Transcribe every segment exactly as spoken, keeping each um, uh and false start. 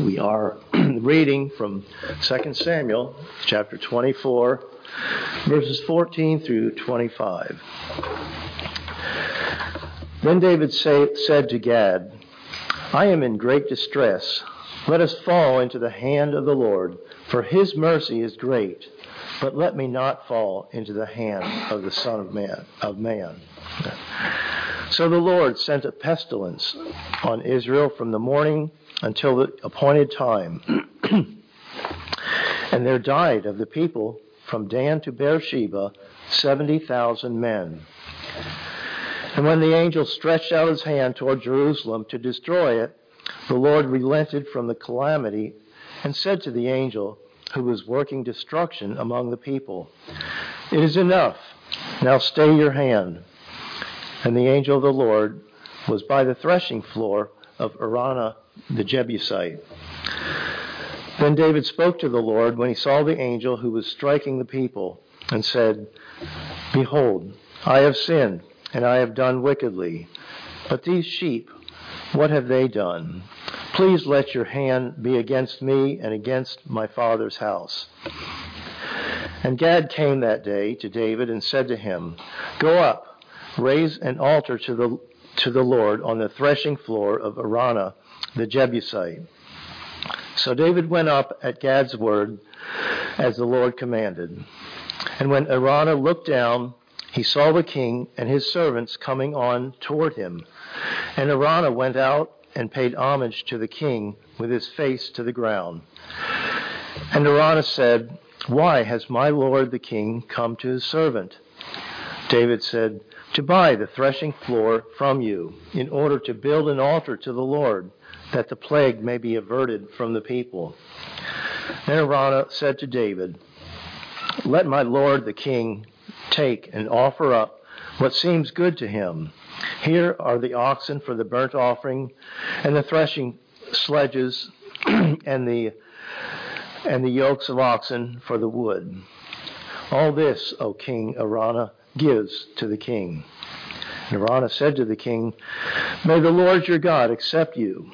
We are reading from Second Samuel chapter twenty-four, verses fourteen through twenty-five. Then David say, said to Gad, I am in great distress. Let us fall into the hand of the Lord, for his mercy is great. But let me not fall into the hand of the Son of Man. Of man. So the Lord sent a pestilence on Israel from the morning until the appointed time. And there died of the people from Dan to Beersheba seventy thousand men. And when the angel stretched out his hand toward Jerusalem to destroy it, the Lord relented from the calamity and said to the angel who was working destruction among the people, It is enough. Now stay your hand. And the angel of the Lord was by the threshing floor of Araunah the Jebusite. Then David spoke to the Lord when he saw the angel who was striking the people, and said, Behold, I have sinned, and I have done wickedly. But these sheep, what have they done? Please let your hand be against me and against my father's house. And Gad came that day to David and said to him, Go up, raise an altar to the to the Lord on the threshing floor of Araunah the Jebusite. So David went up at Gad's word, as the Lord commanded. And when Araunah looked down, he saw the king and his servants coming on toward him. And Araunah went out and paid homage to the king with his face to the ground. And Araunah said, Why has my lord the king come to his servant? David said, To buy the threshing floor from you, in order to build an altar to the Lord, that the plague may be averted from the people. Then Araunah said to David, Let my lord the king take and offer up what seems good to him. Here are the oxen for the burnt offering, and the threshing sledges, and the and the yokes of oxen for the wood. All this, O King Araunah, gives to the king. And Araunah said to the king, May the Lord your God accept you.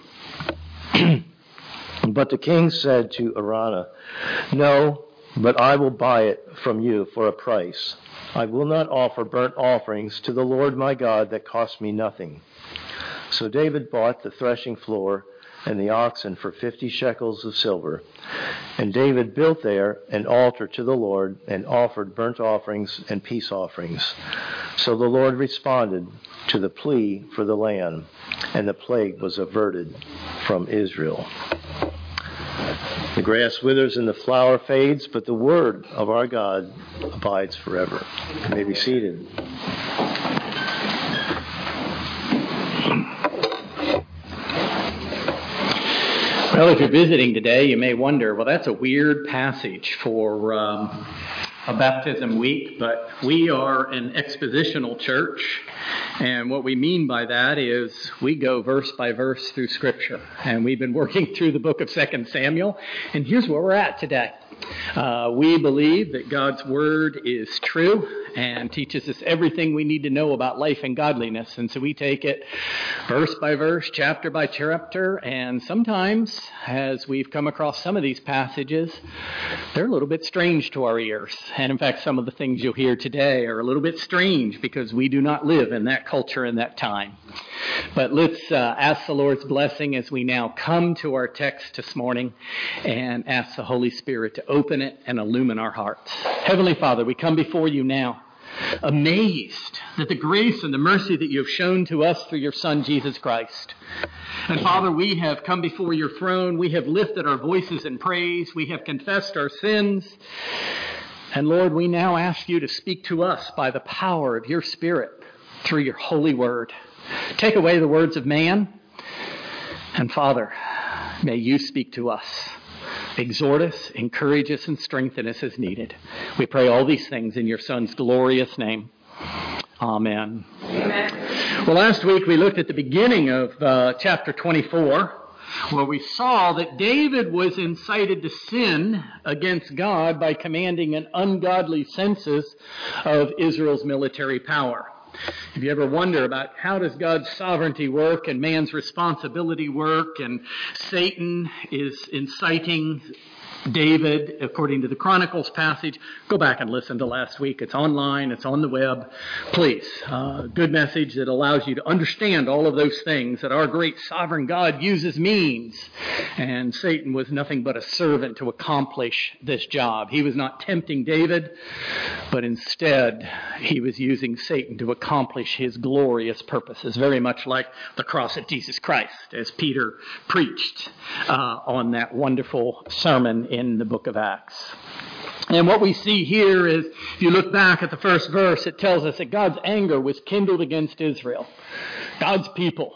But the king said to Araunah, No, but I will buy it from you for a price. I will not offer burnt offerings to the Lord my God that cost me nothing. So David bought the threshing floor and the oxen for fifty shekels of silver. And David built there an altar to the Lord and offered burnt offerings and peace offerings. So the Lord responded to the plea for the land, and the plague was averted from Israel. The grass withers and the flower fades, but the word of our God abides forever. You may be seated. Well, if you're visiting today, you may wonder, well, that's a weird passage for um, a baptism week, but we are an expositional church, and what we mean by that is we go verse by verse through Scripture, and we've been working through the book of Second Samuel, and here's where we're at today. Uh, we believe that God's Word is true and teaches us everything we need to know about life and godliness. And so we take it verse by verse, chapter by chapter, and sometimes, as we've come across some of these passages, they're a little bit strange to our ears. And in fact, some of the things you'll hear today are a little bit strange because we do not live in that culture in that time. But let's uh, ask the Lord's blessing as we now come to our text this morning and ask the Holy Spirit to open it and illumine our hearts. Heavenly Father, we come before you now, amazed that the grace and the mercy that you have shown to us through your Son, Jesus Christ. And Father, we have come before your throne. We have lifted our voices in praise. We have confessed our sins. And Lord, we now ask you to speak to us by the power of your Spirit through your holy word. Take away the words of man. And Father, may you speak to us. Exhort us, encourage us, and strengthen us as needed. We pray all these things in your Son's glorious name. Amen. Amen. Well, last week we looked at the beginning of uh, chapter twenty-four, where we saw that David was incited to sin against God by commanding an ungodly census of Israel's military power. If you ever wonder about how does God's sovereignty work and man's responsibility work, and Satan is inciting David, according to the Chronicles passage, go back and listen to last week. It's online. It's on the web. Please, uh, good message that allows you to understand all of those things that our great sovereign God uses means. And Satan was nothing but a servant to accomplish this job. He was not tempting David, but instead he was using Satan to accomplish his glorious purposes, very much like the cross of Jesus Christ, as Peter preached uh, on that wonderful sermon in the book of Acts. And what we see here is, if you look back at the first verse, it tells us that God's anger was kindled against Israel. God's people,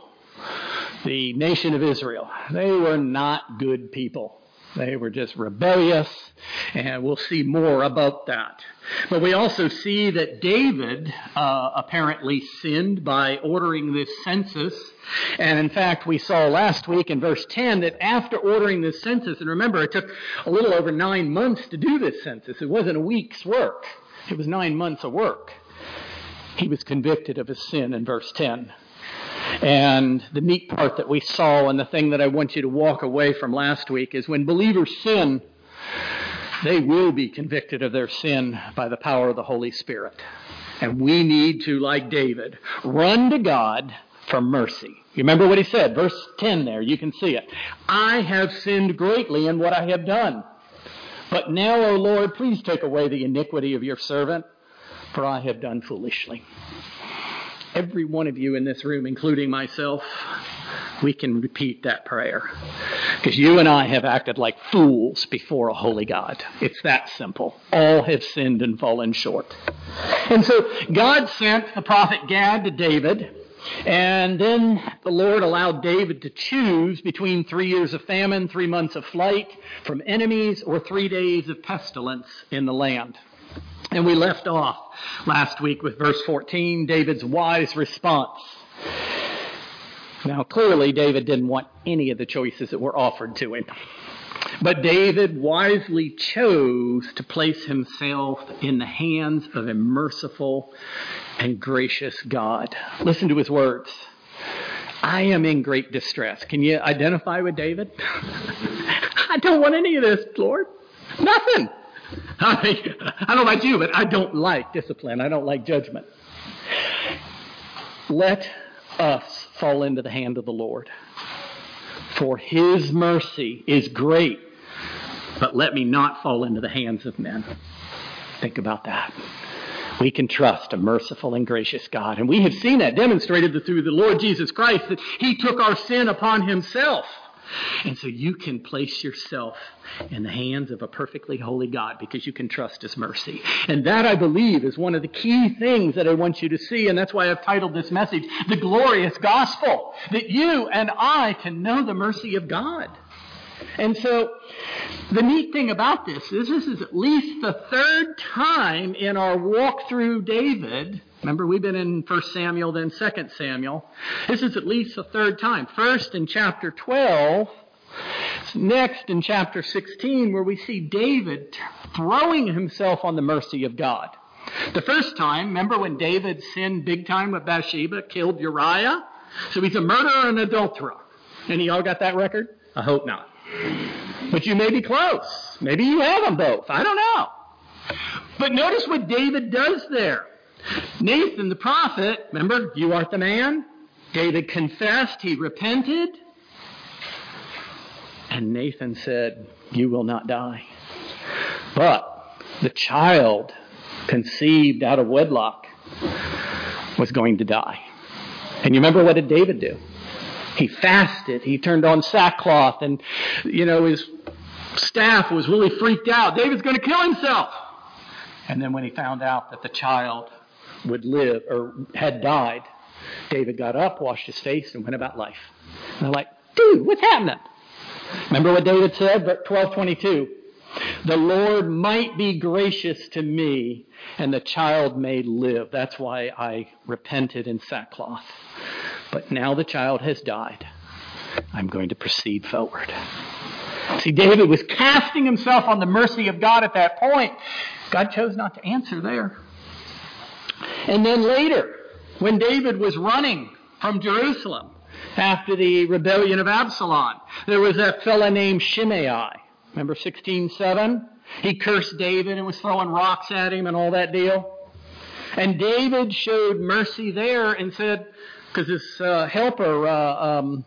the nation of Israel, they were not good people. They were just rebellious, and we'll see more about that. But we also see that David uh, apparently sinned by ordering this census. And in fact, we saw last week in verse ten that after ordering this census, and remember, it took a little over nine months to do this census. It wasn't a week's work. It was nine months of work. He was convicted of his sin in verse ten. And the neat part that we saw, and the thing that I want you to walk away from last week, is when believers sin, they will be convicted of their sin by the power of the Holy Spirit. And we need to, like David, run to God for mercy. You remember what he said, verse ten there, you can see it. I have sinned greatly in what I have done. But now, O Lord, please take away the iniquity of your servant, for I have done foolishly. Every one of you in this room, including myself, we can repeat that prayer. Because you and I have acted like fools before a holy God. It's that simple. All have sinned and fallen short. And so God sent the prophet Gad to David. And then the Lord allowed David to choose between three years of famine, three months of flight from enemies, or three days of pestilence in the land. And we left off last week with verse fourteen, David's wise response. Now, clearly, David didn't want any of the choices that were offered to him. But David wisely chose to place himself in the hands of a merciful and gracious God. Listen to his words. I am in great distress. Can you identify with David? I don't want any of this, Lord. Nothing. I mean, I don't know about you, but I don't like discipline. I don't like judgment. Let us fall into the hand of the Lord. For his mercy is great, but let me not fall into the hands of men. Think about that. We can trust a merciful and gracious God. And we have seen that demonstrated through the Lord Jesus Christ, that he took our sin upon himself. And so you can place yourself in the hands of a perfectly holy God because you can trust his mercy. And that, I believe, is one of the key things that I want you to see. And that's why I've titled this message, The Glorious Gospel, that you and I can know the mercy of God. And so the neat thing about this is this is at least the third time in our walk through David. Remember, we've been in First Samuel, then Second Samuel. This is at least the third time. First in chapter twelve, next in chapter sixteen, where we see David throwing himself on the mercy of God. The first time, remember when David sinned big time with Bathsheba, killed Uriah? So he's a murderer and adulterer. Any of y'all got that record? I hope not. But you may be close. Maybe you have them both. I don't know. But notice what David does there. Nathan the prophet, remember, you art the man. David confessed, he repented. And Nathan said, you will not die. But the child conceived out of wedlock was going to die. And you remember, what did David do? He fasted. He turned on sackcloth, and, you know, his staff was really freaked out. David's going to kill himself. And then when he found out that the child would live or had died, David got up, washed his face, and went about life. And they're like, dude, what's happening? Remember what David said, twelve twenty-two. The Lord might be gracious to me, and the child may live. That's why I repented in sackcloth. But now the child has died. I'm going to proceed forward. See, David was casting himself on the mercy of God at that point. God chose not to answer there. And then later, When David was running from Jerusalem after the rebellion of Absalom, there was that fellow named Shimei. Remember sixteen seven? He cursed David and was throwing rocks at him and all that deal. And David showed mercy there and said, because his uh, helper, uh, um,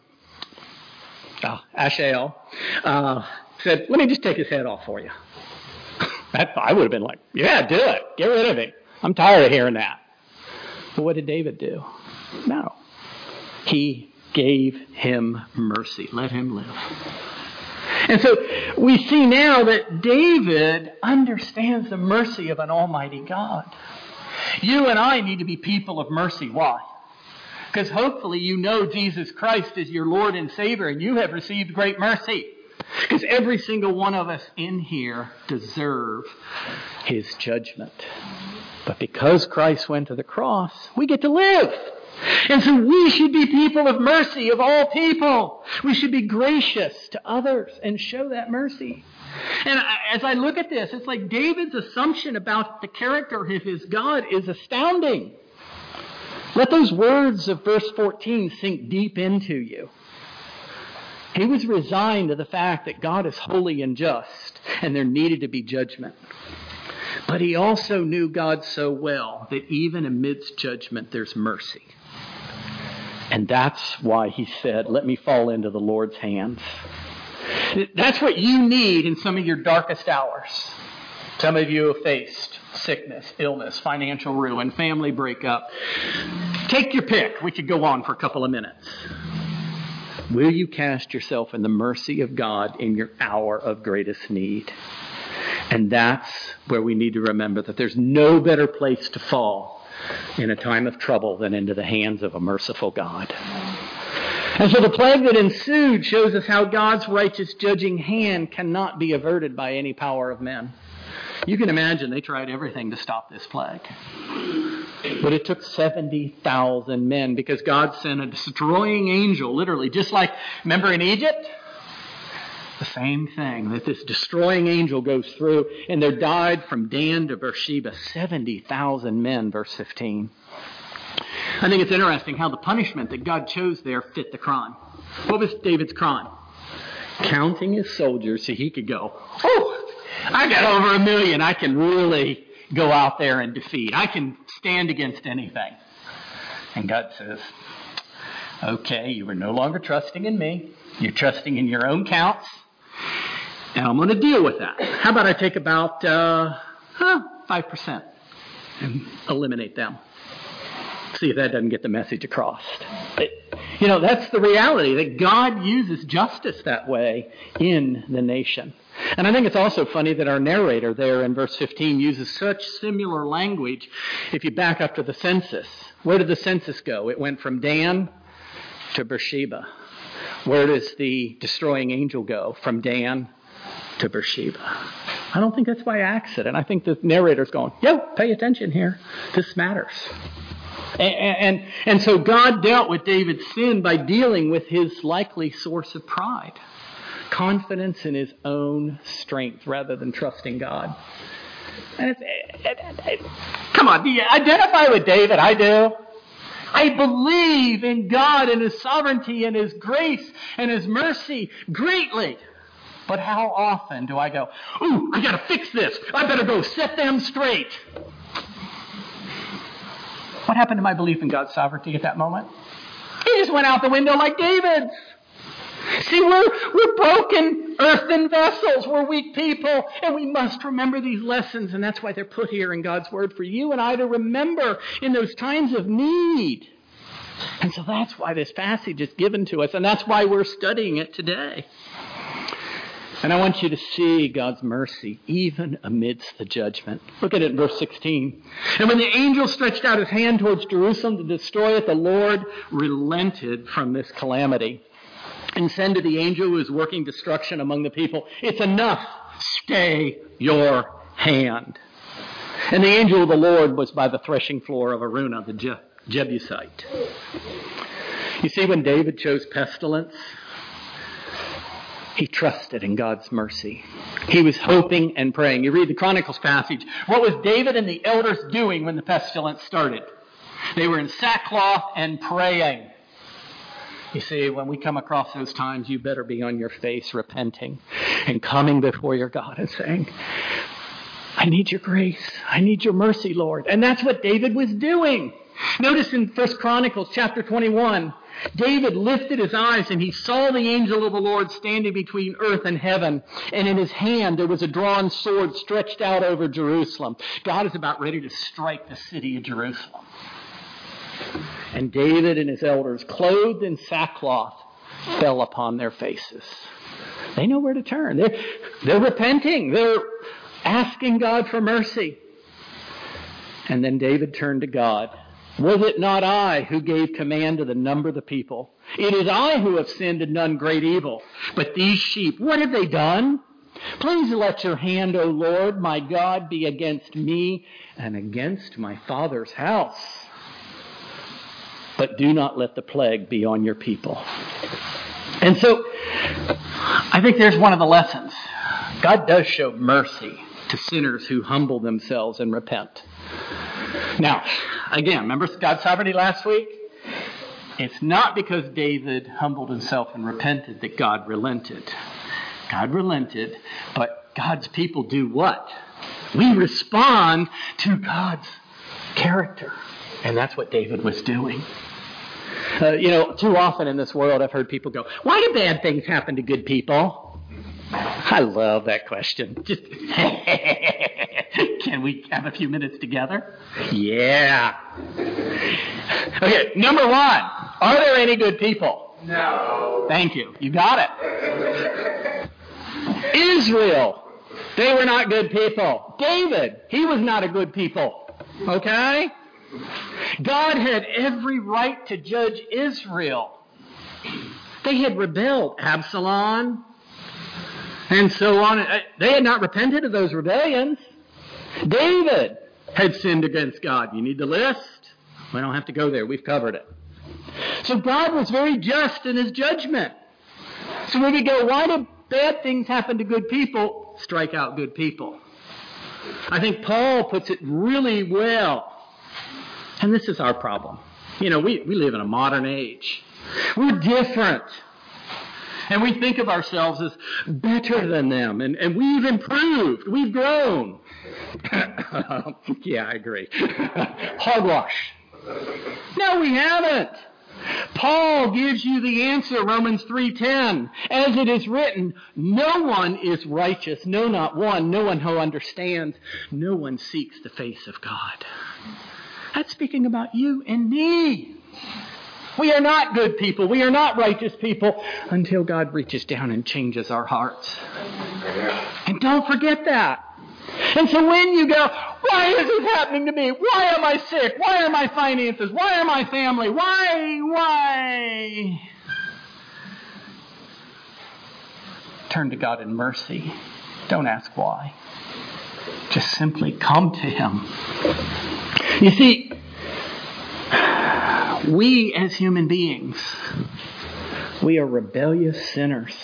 oh, Ashael, uh, said, let me just take his head off for you. That, I would have been like, yeah, do it. Get rid of him. I'm tired of hearing that. But what did David do? No. He gave him mercy. Let him live. And so we see now that David understands the mercy of an almighty God. You and I need to be people of mercy. Why? Because hopefully you know Jesus Christ is your Lord and Savior and you have received great mercy. Because every single one of us in here deserve His judgment. But because Christ went to the cross, we get to live. And so we should be people of mercy of all people. We should be gracious to others and show that mercy. And as I look at this, it's like David's assumption about the character of his God is astounding. Let those words of verse fourteen sink deep into you. He was resigned to the fact that God is holy and just, and there needed to be judgment. But he also knew God so well that even amidst judgment, there's mercy. And that's why he said, let me fall into the Lord's hands. That's what you need in some of your darkest hours. Some of you have faced sickness, illness, financial ruin, family breakup. Take your pick. We could go on for a couple of minutes. Will you cast yourself in the mercy of God in your hour of greatest need? And that's where we need to remember that there's no better place to fall in a time of trouble than into the hands of a merciful God. And so the plague that ensued shows us how God's righteous judging hand cannot be averted by any power of men. You can imagine they tried everything to stop this plague. But it took seventy thousand men because God sent a destroying angel, literally, just like, remember in Egypt? The same thing, that this destroying angel goes through, and there died from Dan to Beersheba seventy thousand men, verse fifteen. I think it's interesting how the punishment that God chose there fit the crime. What was David's crime? Counting his soldiers so he could go, oh, I got over a million. I can really go out there and defeat. I can stand against anything. And God says, okay, you are no longer trusting in me. You're trusting in your own counts. And I'm going to deal with that. How about I take about uh, huh, five percent and eliminate them? See if that doesn't get the message across. But, you know, that's the reality, that God uses justice that way in the nation. And I think it's also funny that our narrator there in verse fifteen uses such similar language. If you back up to the census, where did the census go? It went from Dan to Beersheba. Where does the destroying angel go? From Dan to Beersheba. I don't think that's by accident. I think the narrator's going, yo, pay attention here. This matters. And, and, and so God dealt with David's sin by dealing with his likely source of pride. Confidence in his own strength rather than trusting God. And it's, it, it, it, come on, do you identify with David? I do. I believe in God and His sovereignty and His grace and His mercy greatly. But how often do I go, ooh, I got to fix this. I better go set them straight. What happened to my belief in God's sovereignty at that moment? It just went out the window like David's. See, we're, we're broken earthen vessels. We're weak people, and we must remember these lessons, and that's why they're put here in God's Word for you and I to remember in those times of need. And so that's why this passage is given to us, and that's why we're studying it today. And I want you to see God's mercy even amidst the judgment. Look at it in verse sixteen. And when the angel stretched out his hand towards Jerusalem to destroy it, the Lord relented from this calamity and said to the angel who was working destruction among the people, it's enough. Stay your hand. And the angel of the Lord was by the threshing floor of Araunah, the Je- Jebusite. You see, when David chose pestilence, he trusted in God's mercy. He was hoping and praying. You read the Chronicles passage. What was David and the elders doing when the pestilence started? They were in sackcloth and praying. You see, when we come across those times, you better be on your face repenting and coming before your God and saying, I need your grace. I need your mercy, Lord. And that's what David was doing. Notice in First Chronicles chapter twenty-one, David lifted his eyes and he saw the angel of the Lord standing between earth and heaven. And in his hand there was a drawn sword stretched out over Jerusalem. God is about ready to strike the city of Jerusalem. And David and his elders, clothed in sackcloth, fell upon their faces. They know where to turn. They're, they're repenting. They're asking God for mercy. And then David turned to God. Was it not I who gave command to the number of the people? It is I who have sinned and done great evil. But these sheep, what have they done? Please let your hand, O Lord, my God, be against me and against my father's house. But do not let the plague be on your people. And so, I think there's one of the lessons. God does show mercy to sinners who humble themselves and repent. Now, again, remember God's sovereignty last week? It's not because David humbled himself and repented that God relented. God relented, but God's people do what? We respond to God's character. And that's what David was doing. Uh, you know, too often in this world I've heard people go, why do bad things happen to good people? I love that question. Just can we have a few minutes together? Yeah. Okay, number one, are there any good people? No. Thank you. You got it. Israel, they were not good people. David, he was not a good people. Okay? God had every right to judge Israel. They had rebelled. Absalom and so on. They had not repented of those rebellions. David had sinned against God. You need the list? We don't have to go there. We've covered it. So God was very just in his judgment. So when we go, why do bad things happen to good people? Strike out good people. I think Paul puts it really well. And this is our problem. You know, we, we live in a modern age. We're different. And we think of ourselves as better than them. And, and we've improved. We've grown. Yeah, I agree. Hogwash. No, we haven't. Paul gives you the answer, Romans three ten. As it is written, no one is righteous, no, not one. No one who understands. No one seeks the face of God. That's speaking about you and me. We are not good people. We are not righteous people until God reaches down and changes our hearts. And don't forget that. And so when you go, why is this happening to me? Why am I sick? Why are my finances? Why are my family? Why? Why? Turn to God in mercy. Don't ask why. Just simply come to Him. You see, we as human beings, we are rebellious sinners.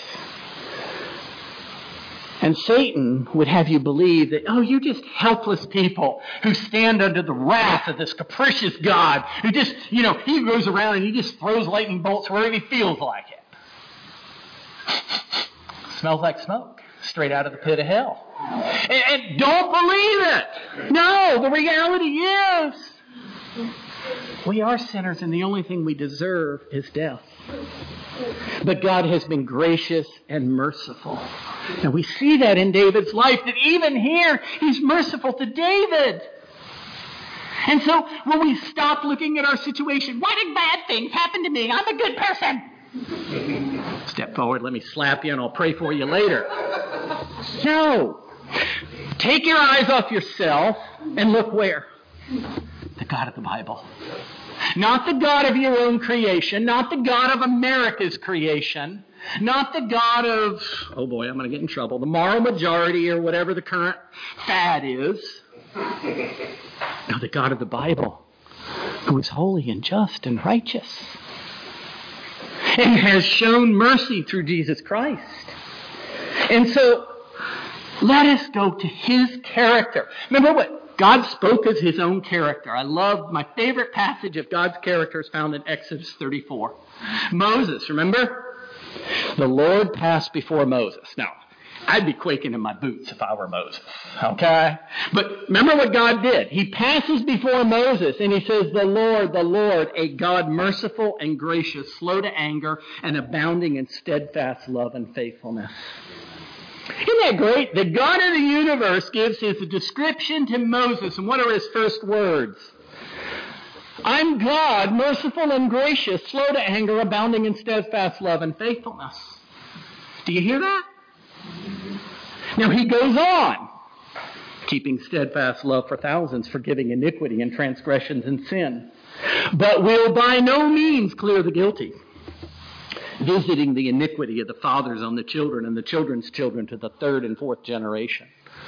And Satan would have you believe that, oh, you're just helpless people who stand under the wrath of this capricious God who just, you know, he goes around and he just throws lightning bolts wherever he feels like it. Smells like smoke, straight out of the pit of hell. And, and don't believe it. No, the reality is we are sinners and the only thing we deserve is death. But God has been gracious and merciful. And we see that in David's life, that even here, He's merciful to David. And so when we stop looking at our situation, why did bad things happen to me? I'm a good person. Step forward, let me slap you, and I'll pray for you later. No. Take your eyes off yourself and look where? The God of the Bible. Not the God of your own creation, not the God of America's creation, not the God of, oh boy, I'm going to get in trouble, the moral majority or whatever the current fad is. No, the God of the Bible, who is holy and just and righteous, and has shown mercy through Jesus Christ. And so, let us go to His character. Remember what God spoke as his own character. I love, my favorite passage of God's character is found in Exodus thirty-four. Moses, remember? The Lord passed before Moses. Now, I'd be quaking in my boots if I were Moses, okay? But remember what God did. He passes before Moses and he says, the Lord, the Lord, a God merciful and gracious, slow to anger, and abounding in steadfast love and faithfulness. Isn't that great? The God of the universe gives his description to Moses, and what are his first words? I'm God, merciful and gracious, slow to anger, abounding in steadfast love and faithfulness. Do you hear that? Now he goes on, keeping steadfast love for thousands, forgiving iniquity and transgressions and sin, but will by no means clear the guilty, visiting the iniquity of the fathers on the children and the children's children to the third and fourth generation.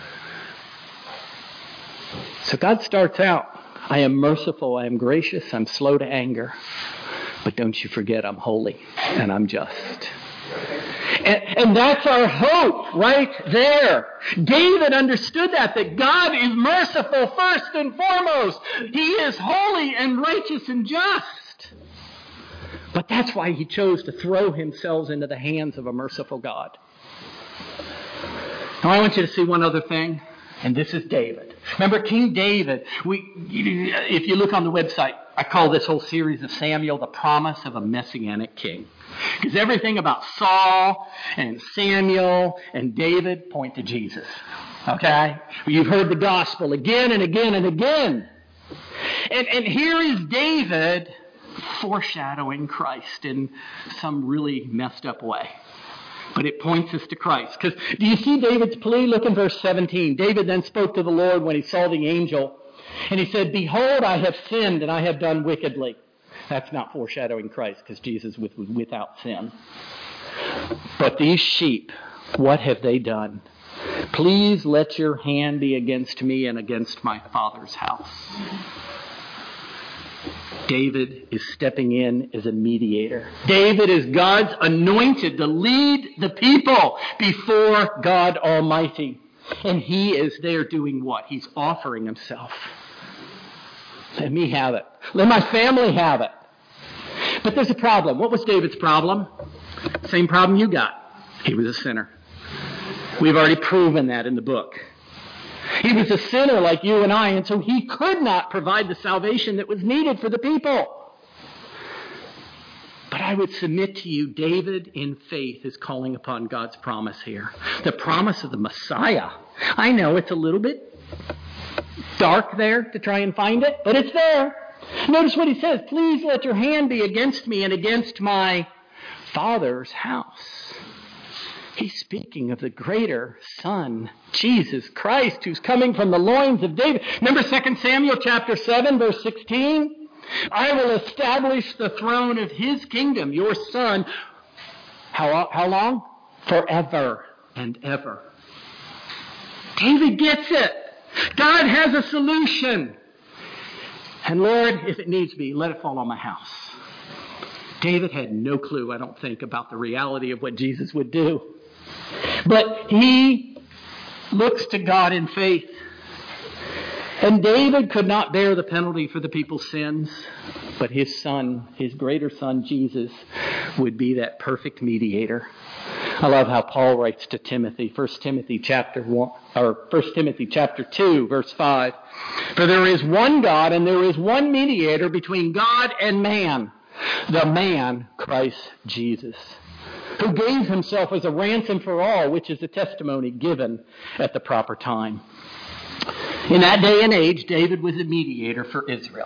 So God starts out, I am merciful, I am gracious, I'm slow to anger, but don't you forget I'm holy and I'm just. And, and that's our hope right there. David understood that, that God is merciful first and foremost. He is holy and righteous and just. But that's why he chose to throw himself into the hands of a merciful God. Now I want you to see one other thing, and this is David. Remember King David, we, if you look on the website, I call this whole series of Samuel the promise of a messianic king. Because everything about Saul and Samuel and David point to Jesus. Okay? You've heard the gospel again and again and again. And, and here is David foreshadowing Christ in some really messed up way. But it points us to Christ. Because do you see David's plea? Look in verse seventeen. David then spoke to the Lord when he saw the angel. And he said, behold, I have sinned and I have done wickedly. That's not foreshadowing Christ because Jesus was without sin. But these sheep, what have they done? Please let your hand be against me and against my father's house. David is stepping in as a mediator. David is God's anointed to lead the people before God Almighty. And he is there doing what? He's offering himself. Let me have it. Let my family have it. But there's a problem. What was David's problem? Same problem you got. He was a sinner. We've already proven that in the book. He was a sinner like you and I, and so he could not provide the salvation that was needed for the people. But I would submit to you, David in faith is calling upon God's promise here. The promise of the Messiah. I know it's a little bit dark there to try and find it, but it's there. Notice what he says. Please let your hand be against me and against my father's house. He's speaking of the greater Son, Jesus Christ, who's coming from the loins of David. Remember Second Samuel chapter seven, verse sixteen? I will establish the throne of his kingdom, your son. How, how long? Forever and ever. David gets it. God has a solution. And Lord, if it needs be, let it fall on my house. David had no clue, I don't think, about the reality of what Jesus would do. But he looks to God in faith. And David could not bear the penalty for the people's sins, but his son, his greater son, Jesus, would be that perfect mediator. I love how Paul writes to Timothy, First Timothy chapter one, or First Timothy chapter two, verse five. For there is one God and there is one mediator between God and man, the man Christ Jesus, who gave himself as a ransom for all, which is a testimony given at the proper time. In that day and age, David was a mediator for Israel.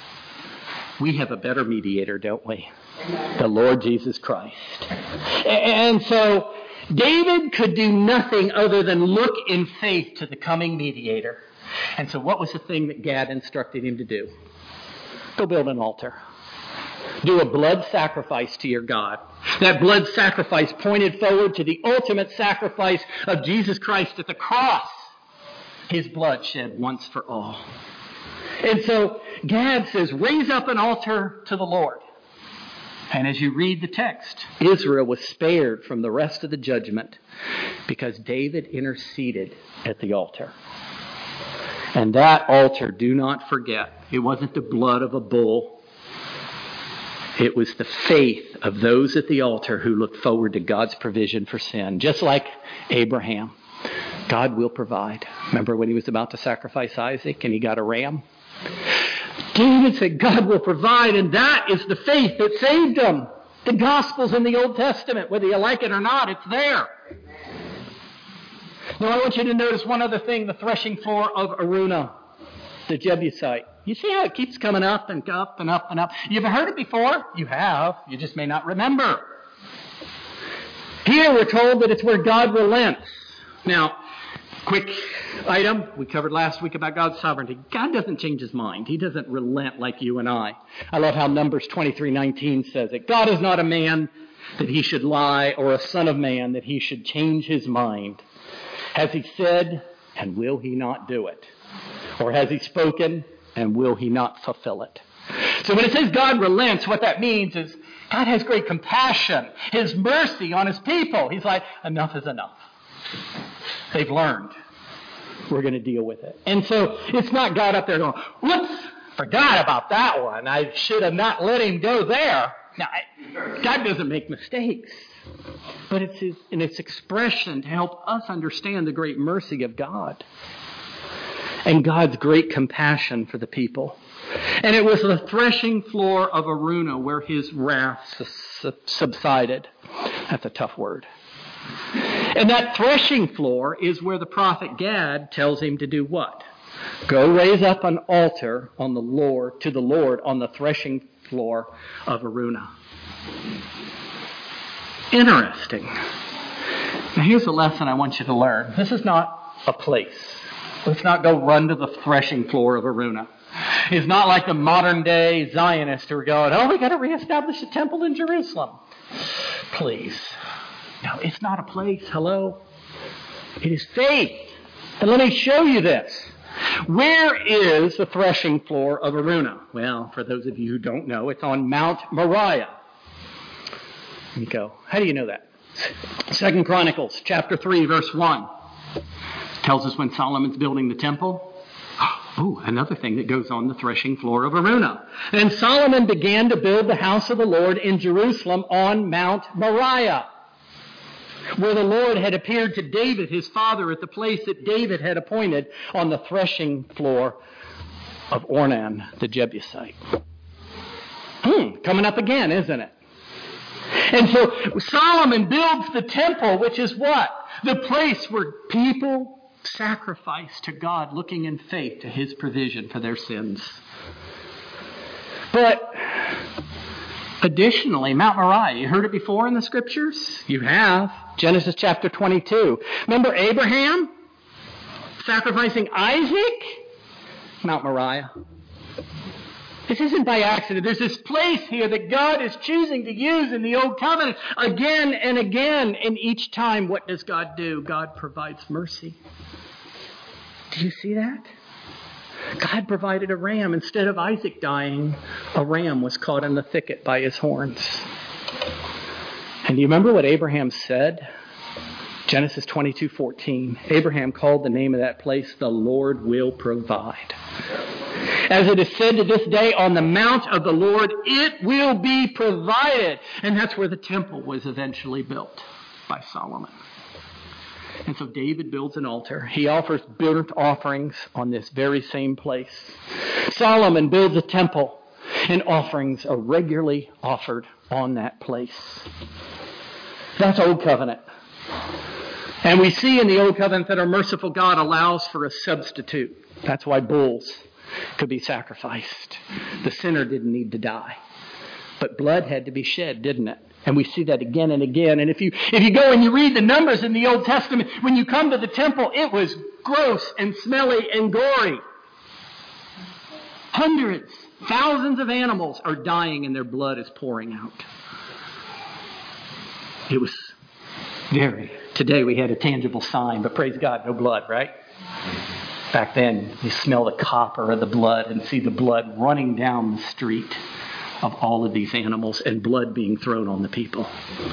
We have a better mediator, don't we? The Lord Jesus Christ. And so David could do nothing other than look in faith to the coming mediator. And so what was the thing that Gad instructed him to do? Go build an altar. Do a blood sacrifice to your God. That blood sacrifice pointed forward to the ultimate sacrifice of Jesus Christ at the cross. His blood shed once for all. And so Gad says, raise up an altar to the Lord. And as you read the text, Israel was spared from the rest of the judgment because David interceded at the altar. And that altar, do not forget, it wasn't the blood of a bull. It was the faith of those at the altar who looked forward to God's provision for sin. Just like Abraham, God will provide. Remember when he was about to sacrifice Isaac and he got a ram? David said, God will provide, and that is the faith that saved him. The Gospel's in the Old Testament. Whether you like it or not, it's there. Now I want you to notice one other thing, the threshing floor of Araunah, the Jebusite. You see how it keeps coming up and up and up and up? You ever heard it before? You have. You just may not remember. Here we're told that it's where God relents. Now, quick item. We covered last week about God's sovereignty. God doesn't change his mind. He doesn't relent like you and I. I love how Numbers twenty-three nineteen says it. God is not a man that he should lie, or a son of man that he should change his mind. Has he said, and will he not do it? Or has he spoken, and will he not fulfill it? So when it says God relents, what that means is God has great compassion, his mercy on his people. He's like, enough is enough. They've learned. We're going to deal with it. And so it's not God up there going, whoops, forgot about that one. I should have not let him go there. Now, I, God doesn't make mistakes. But it's his, in its expression to help us understand the great mercy of God and God's great compassion for the people. And it was the threshing floor of Araunah where his wrath subsided. That's a tough word. And that threshing floor is where the prophet Gad tells him to do what? Go raise up an altar on the Lord to the Lord on the threshing floor of Araunah. Interesting. Now here's a lesson I want you to learn. This is not a place. Let's not go run to the threshing floor of Araunah. It's not like the modern day Zionists who are going, oh, we got to reestablish a temple in Jerusalem. Please. No, it's not a place. Hello? It is faith. And let me show you this. Where is the threshing floor of Araunah? Well, for those of you who don't know, it's on Mount Moriah. You go, how do you know that? Second Chronicles chapter three, verse one tells us when Solomon's building the temple. Oh, another thing that goes on the threshing floor of Araunah. And Solomon began to build the house of the Lord in Jerusalem on Mount Moriah, where the Lord had appeared to David, his father, at the place that David had appointed on the threshing floor of Ornan, the Jebusite. Hmm, coming up again, isn't it? And so Solomon builds the temple, which is what? The place where people sacrifice to God, looking in faith to his provision for their sins. But additionally, Mount Moriah, you heard it before in the scriptures? You have. Genesis chapter twenty-two. Remember Abraham sacrificing Isaac? Mount Moriah. This isn't by accident. There's this place here that God is choosing to use in the Old Covenant again and again. And each time, what does God do? God provides mercy. Do you see that? God provided a ram. Instead of Isaac dying, a ram was caught in the thicket by his horns. And do you remember what Abraham said? Genesis twenty-two fourteen. Abraham called the name of that place, the Lord will provide. As it is said to this day, on the mount of the Lord, it will be provided. And that's where the temple was eventually built by Solomon. And so David builds an altar. He offers burnt offerings on this very same place. Solomon builds a temple, and offerings are regularly offered on that place. That's Old Covenant. And we see in the Old Covenant that our merciful God allows for a substitute. That's why bulls could be sacrificed. The sinner didn't need to die. But blood had to be shed, didn't it? And we see that again and again. And if you if you go and you read the numbers in the Old Testament, when you come to the temple, it was gross and smelly and gory. Hundreds, thousands of animals are dying and their blood is pouring out. It was very. Today we had a tangible sign, but praise God, no blood, right? Back then, you smell the copper of the blood and see the blood running down the street of all of these animals and blood being thrown on the people.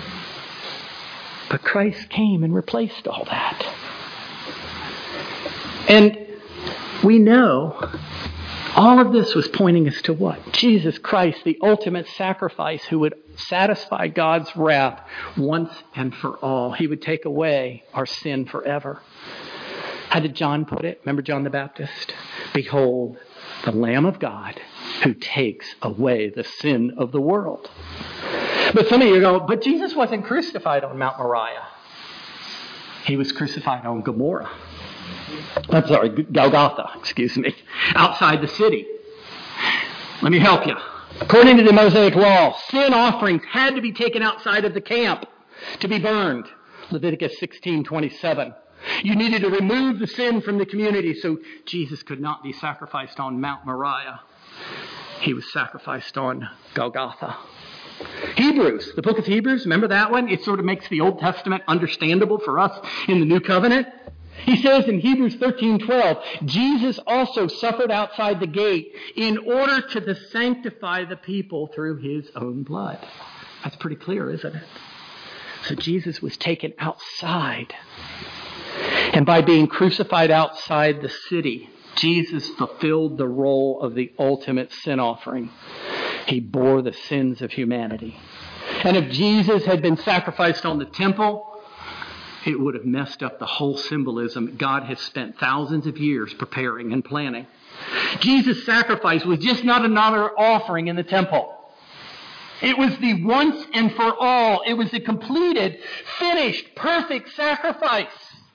But Christ came and replaced all that. And we know all of this was pointing us to what? Jesus Christ, the ultimate sacrifice, who would satisfy God's wrath once and for all. He would take away our sin forever. How did John put it? Remember John the Baptist? Behold, the Lamb of God who takes away the sin of the world. But some of you go, but Jesus wasn't crucified on Mount Moriah. He was crucified on Gomorrah. I'm sorry, Golgotha, excuse me, outside the city. Let me help you. According to the Mosaic law, sin offerings had to be taken outside of the camp to be burned. Leviticus sixteen twenty-seven. You needed to remove the sin from the community, so Jesus could not be sacrificed on Mount Moriah. He was sacrificed on Golgotha. Hebrews, the book of Hebrews, remember that one? It sort of makes the Old Testament understandable for us in the New Covenant. He says in Hebrews thirteen twelve, Jesus also suffered outside the gate in order to sanctify the people through his own blood. That's pretty clear, isn't it? So Jesus was taken outside. And by being crucified outside the city, Jesus fulfilled the role of the ultimate sin offering. He bore the sins of humanity. And if Jesus had been sacrificed on the temple, it would have messed up the whole symbolism God has spent thousands of years preparing and planning. Jesus' sacrifice was just not another offering in the temple. It was the once and for all. It was the completed, finished, perfect sacrifice.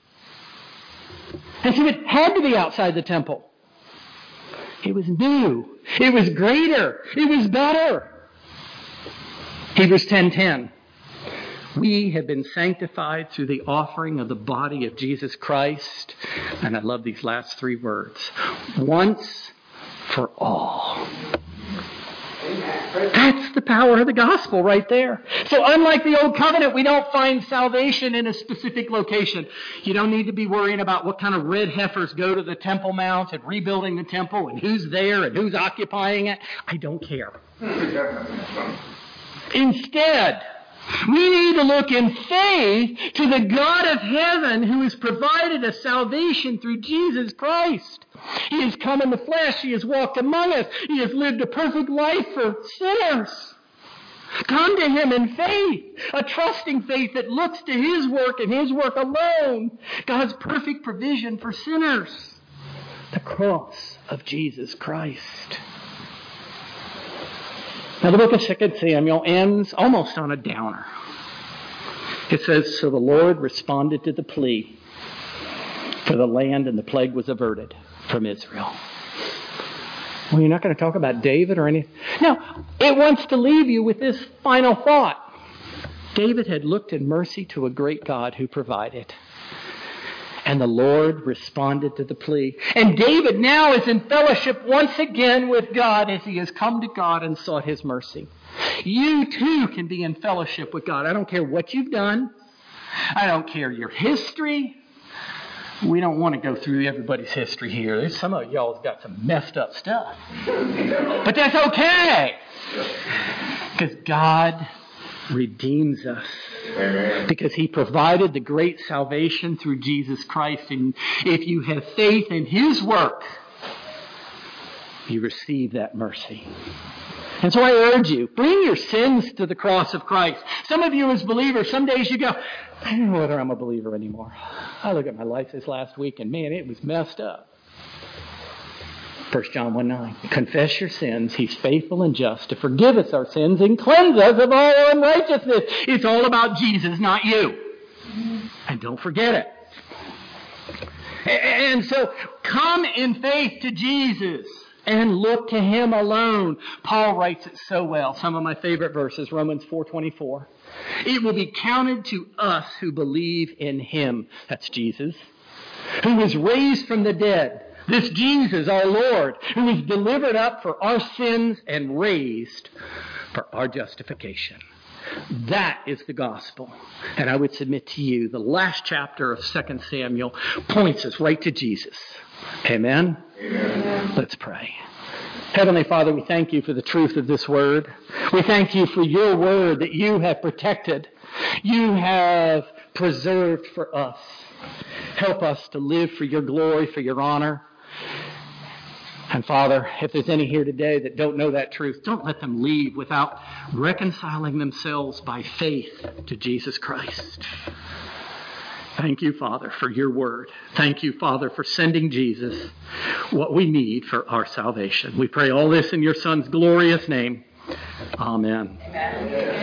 And so it had to be outside the temple. It was new. It was greater. It was better. Hebrews ten ten. We have been sanctified through the offering of the body of Jesus Christ. And I love these last three words. Once for all. That's the power of the gospel right there. So unlike the old covenant, we don't find salvation in a specific location. You don't need to be worrying about what kind of red heifers go to the Temple Mount and rebuilding the temple and who's there and who's occupying it. I don't care. Instead, we need to look in faith to the God of heaven who has provided us salvation through Jesus Christ. He has come in the flesh. He has walked among us. He has lived a perfect life for sinners. Come to him in faith, a trusting faith that looks to his work and his work alone, God's perfect provision for sinners. The cross of Jesus Christ. Now the book of Second Samuel ends almost on a downer. It says, so the Lord responded to the plea for the land and the plague was averted from Israel. Well, you're not going to talk about David or anything. No, it wants to leave you with this final thought. David had looked in mercy to a great God who provided. And the Lord responded to the plea. And David now is in fellowship once again with God as he has come to God and sought his mercy. You too can be in fellowship with God. I don't care what you've done. I don't care your history. We don't want to go through everybody's history here. There's some of y'all have got some messed up stuff. But that's okay. Because God redeems us. Amen. Because he provided the great salvation through Jesus Christ. And if you have faith in his work, you receive that mercy. And so I urge you, bring your sins to the cross of Christ. Some of you as believers, some days you go, I don't know whether I'm a believer anymore. I look at my life this last week and man, it was messed up. First John one nine. Confess your sins. He's faithful and just to forgive us our sins and cleanse us of all unrighteousness. It's all about Jesus, not you. And don't forget it. And so come in faith to Jesus and look to him alone. Paul writes it so well. Some of my favorite verses, Romans four twenty-four. It will be counted to us who believe in him. That's Jesus. Who was raised from the dead. This Jesus, our Lord, who was delivered up for our sins and raised for our justification. That is the gospel. And I would submit to you, the last chapter of Second Samuel points us right to Jesus. Amen? Amen. Let's pray. Heavenly Father, we thank you for the truth of this word. We thank you for your word that you have protected. You have preserved for us. Help us to live for your glory, for your honor. And Father, if there's any here today that don't know that truth, don't let them leave without reconciling themselves by faith to Jesus Christ. Thank you, Father, for your word. Thank you, Father, for sending Jesus what we need for our salvation. We pray all this in your Son's glorious name. Amen. Amen.